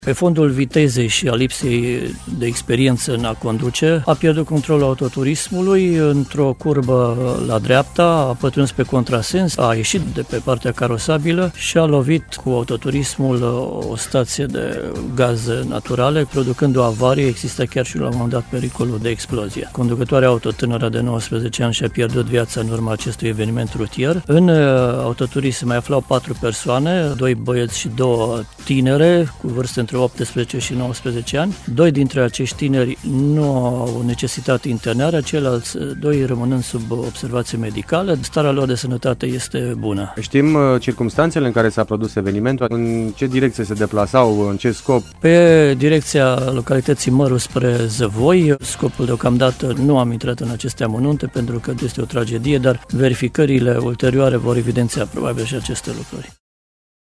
Pe fondul vitezei și a lipsei de experiență în a conduce, a pierdut controlul autoturismului într-o curbă la dreapta, a pătruns pe contrasens, a ieșit de pe partea carosabilă și a lovit cu autoturismul o stație de gaze naturale, producând o avarie. Exista chiar și la un moment dat pericolul de explozie. Conducătoarea auto tânără de 19 ani și-a pierdut viața în urma acestui eveniment rutier. În autoturism mai aflau 4 persoane, 2 băieți și 2 tinere cu vârste între 18 și 19 ani. 2 dintre acești tineri nu au necesitat internarea, ceilalți 2 rămânând sub observație medicală. Starea lor de sănătate este bună. Știm circumstanțele în care s-a produs evenimentul, în ce direcție se deplasau, în ce scop? Pe direcția localității Măru spre Zăvoi. Scopul deocamdată nu am intrat în aceste amănunte pentru că este o tragedie, dar verificările ulterioare vor evidenția probabil și aceste lucruri.